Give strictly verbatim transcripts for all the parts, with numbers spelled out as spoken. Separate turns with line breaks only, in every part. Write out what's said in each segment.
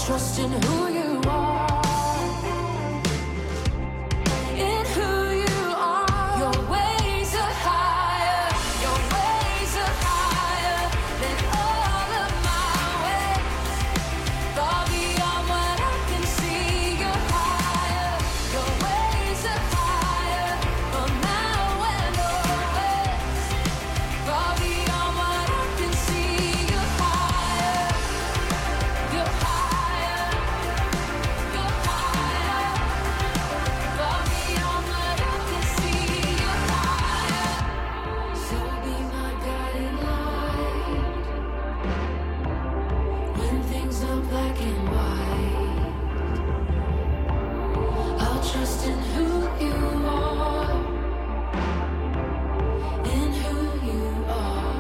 trust in who you are. In who you are. Your ways are higher. Your ways are higher than all of my ways. Far beyond what I can see. You're higher. Your ways are higher from now and always. Far beyond what I can see. You're higher. You're higher. You're higher. Far beyond what I can see. You're higher. So be my guiding light when things are black and white. I'll trust in who you are. In who you are.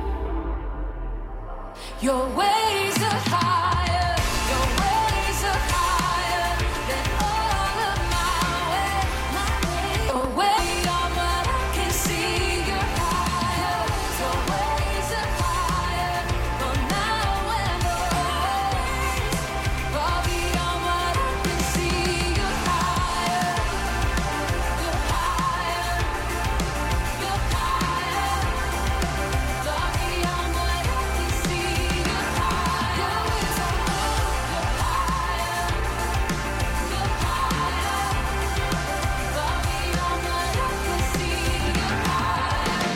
Your ways are higher. Your ways are higher than all of my ways. Your ways are what I can see. You're higher. Your ways are higher from now and always. Far beyond what I can see. You're higher. You're higher. You're higher. Far beyond what I can see. You're higher. Your ways are higher. You're higher. Far beyond what I can see. You're higher.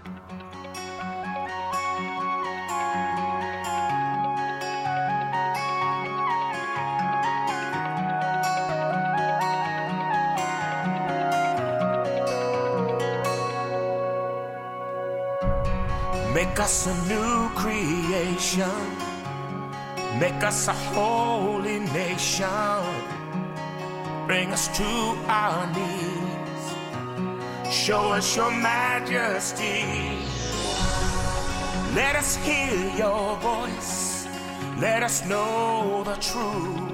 Make us a new creation. Make us a holy nation. Bring us to our knees. Show us your majesty. Let us hear your voice. Let us know the truth.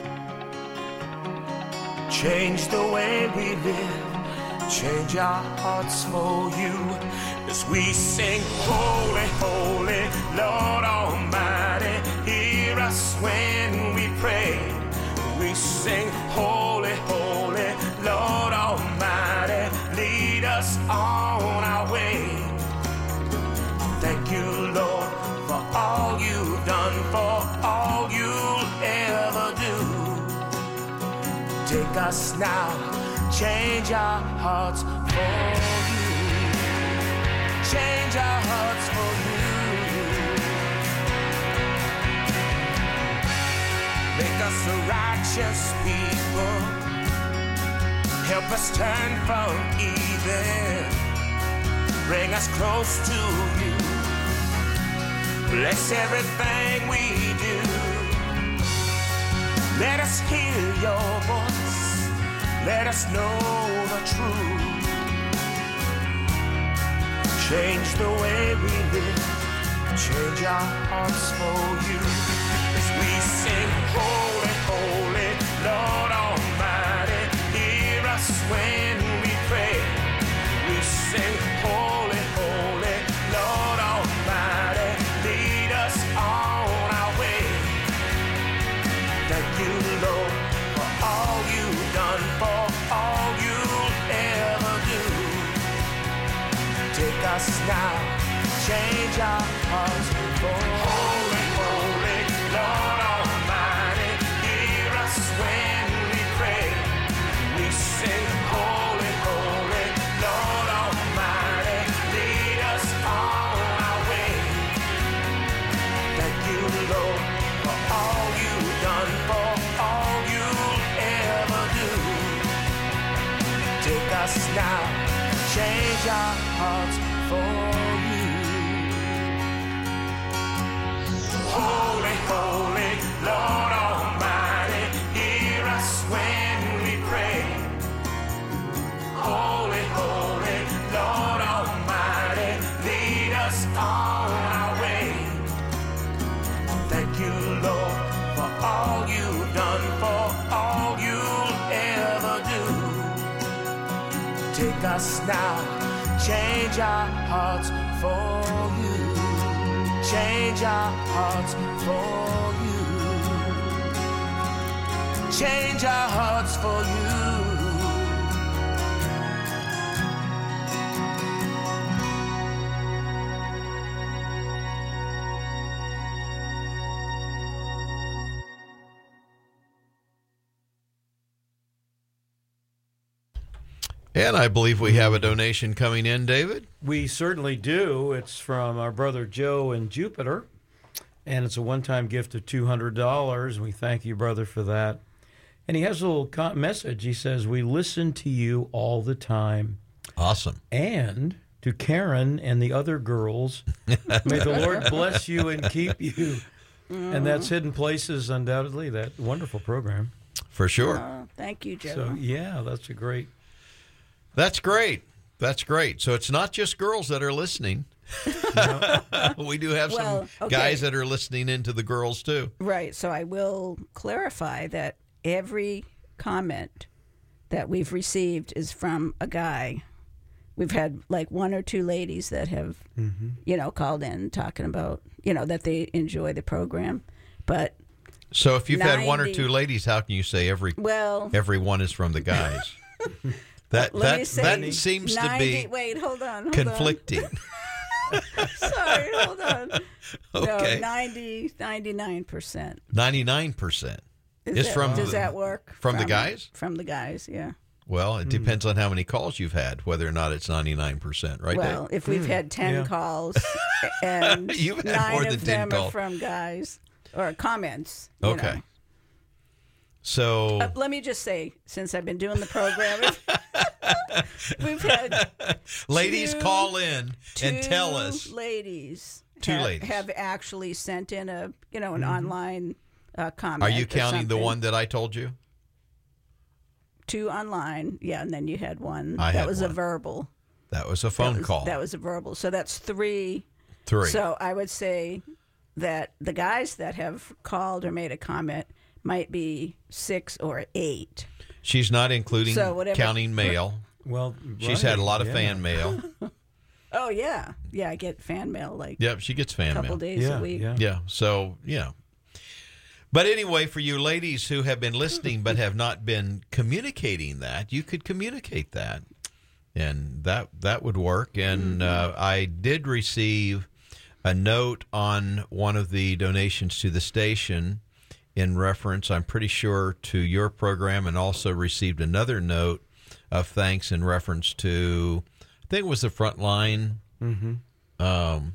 Change the way we live. Change our hearts for you. As we sing, holy, holy, Lord Almighty, hear us when we pray. We sing, holy, holy, Lord Almighty, lead us on our way. Thank you, Lord, for all you've done, for all you'll ever do. Take us now, change our hearts for you. Change our hearts for you. Make us a righteous people. Help us turn from evil. Bring us close to you. Bless everything we do. Let us hear your voice. Let us know the truth. Change the way we live. Change our hearts for you. As we sing, holy, holy, Lord Almighty, hear us when we pray. We sing, holy, holy, Lord Almighty, lead us on our way. Thank you, Lord, for all you've done, for all you'll ever do. Take us now, change our hearts for holy, holy, Lord Almighty, hear us when we pray. We sing, holy, holy, Lord Almighty, lead us on our way. Thank you, Lord, for all you've done, for all you'll ever do. Take us now, change our hearts for you. Holy, holy, Lord Almighty, hear us when we pray. Holy, holy, Lord Almighty, lead us on our way. Thank you, Lord, for all you've done, for all you'll ever do. Take us now, change our hearts for you. Change our hearts for you. change our hearts for you.
And I believe we have a donation coming in, David.
We certainly do. It's from our brother Joe in Jupiter, and it's a one-time gift of two hundred dollars. We thank you, brother, for that. And he has a little con- message. He says, we listen to you all the time.
Awesome.
And to Karen and the other girls, may the Lord bless you and keep you. Mm. And that's Hidden Places, undoubtedly, that wonderful program.
For sure.
Oh, thank you, Joe.
So, yeah, that's a great...
That's great. That's great. So it's not just girls that are listening. We do have
Well,
some
okay.
guys that are listening into the girls, too.
Right. So I will clarify that every comment that we've received is from a guy. We've had like one or two ladies that have, mm-hmm. you know, called in talking about, you know, that they enjoy the program. But
So if you've had one or
ninety
two ladies, how can you say every
well,
every one is from the guys? That
let me
that
say
that seems
ninety,
to be
wait, hold on, hold
conflicting.
On. Sorry, hold on.
Okay.
No, ninety, ninety-nine percent.
Ninety-nine percent
Is
is
that,
from
does
the,
that work?
from the guys?
From the guys, yeah.
Well, it depends on how many calls you've had, whether or not it's ninety-nine percent, right?
Well,
Dave?
if we've had ten
Yeah.
calls and
You've had
nine
more
of
than ten
them
calls.
are from guys or comments. you
Okay.
know.
So
Uh, let me just say, since I've been doing the program, we've had
ladies
two-
call in and
two
tell us.
ladies,
Two
have,
ladies.
have actually sent in a you know an online uh, comment.
Are you
or
counting the
something.
one that I told you?
Two online, yeah, and then you had one
I
that
had
was a
one.
verbal.
That was a phone
that was,
call.
That was a verbal. So that's three.
Three.
So I would say that the guys that have called or made a comment might be six or eight.
She's not including
So whatever-
counting mail.
Well,
She's
right,
had a lot of
yeah.
fan mail.
Oh yeah, yeah. I get fan mail like
Yep, she gets
a
fan
couple
mail.
days
Yeah,
a week.
yeah.
Yeah, so, yeah. But anyway, for you ladies who have been listening but have not been communicating that, you could communicate that. And that that would work. And uh, I did receive a note on one of the donations to the station in reference, I'm pretty sure, to your program, and also received another note of thanks in reference to, I think it was the Frontline. Mm-hmm. Um,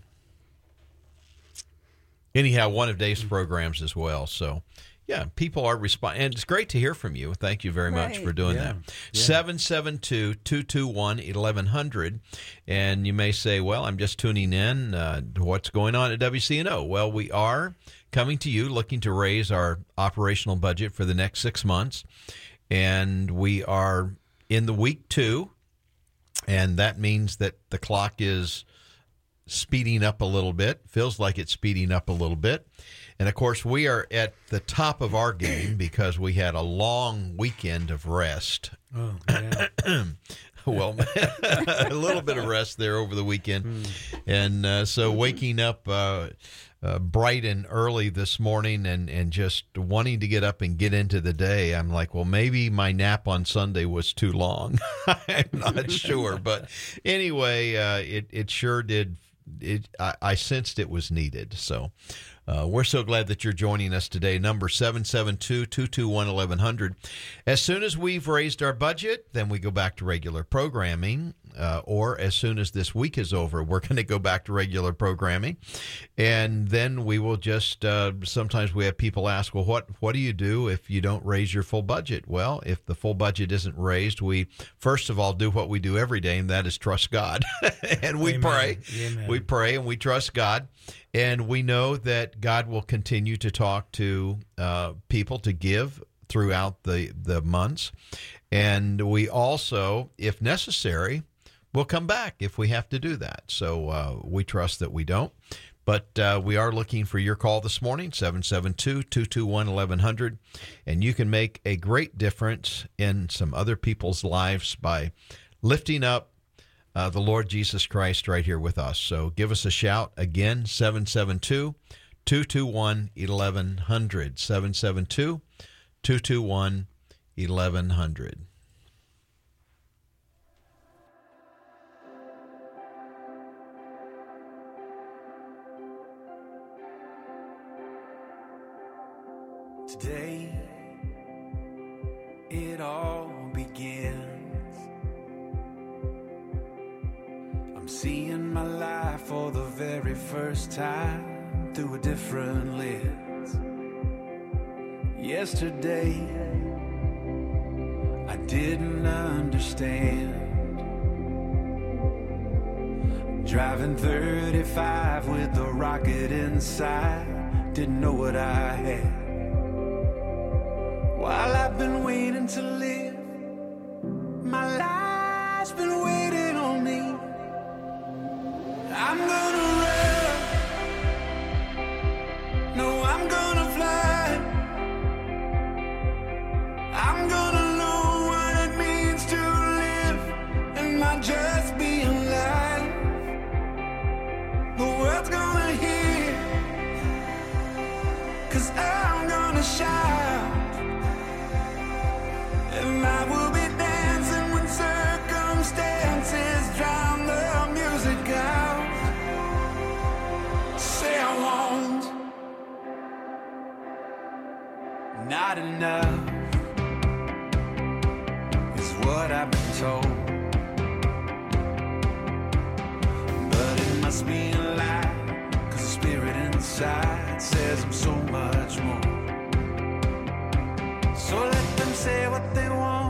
anyhow, one of Dave's programs as well. So, yeah, people are responding. And it's great to hear from you. Thank you very much
Right.
for doing
Yeah.
that.
Yeah.
seven seven two, two two one, eleven hundred. And you may say, well, I'm just tuning in. Uh, what's going on at W C N O? Well, we are coming to you looking to raise our operational budget for the next six months. And we are in the week two. And that means that the clock is speeding up a little bit. Feels like it's speeding up a little bit. And, of course, we are at the top of our game because we had a long weekend of rest.
Oh, yeah.
Well, a little bit of rest there over the weekend. And uh, so waking up uh, uh, bright and early this morning and, and just wanting to get up and get into the day, I'm like, well, maybe my nap on Sunday was too long. I'm not sure. But anyway, uh, it, it sure did. It, I, I sensed it was needed. So uh, we're so glad that you're joining us today. Number seven seven two, two two one, eleven hundred. As soon as we've raised our budget, then we go back to regular programming. Uh, or as soon as this week is over, we're going to go back to regular programming. And then we will just, uh, sometimes we have people ask, well, what, what do you do if you don't raise your full budget? Well, if the full budget isn't raised, we first of all do what we do every day, and that is trust God. And we
Amen.
pray.
Amen.
We pray and we trust God. And we know that God will continue to talk to uh, people to give throughout the, the months. And we also, if necessary, we'll come back if we have to do that. So uh, we trust that we don't. But uh, we are looking for your call this morning, seven seven two, two two one, eleven hundred. And you can make a great difference in some other people's lives by lifting up uh, the Lord Jesus Christ right here with us. So give us a shout again, seven seven two, two two one, eleven hundred, seven seven two, two two one, eleven hundred.
Today, it all begins. I'm seeing my life for the very first time through a different lens. Yesterday, I didn't understand. Driving thirty-five with a rocket inside, didn't know what I had. While I've been waiting to live, my life's been waiting on me. I'm gonna run, no, I'm gonna fly. I'm gonna know what it means to live and not just be alive. The world's gonna hear, 'cause I'm gonna shout. And I will be dancing when circumstances drown the music out. Say I won't. Not enough is what I've been told. But it must be a lie, 'cause the spirit inside says I'm so much more. So let them say what they want.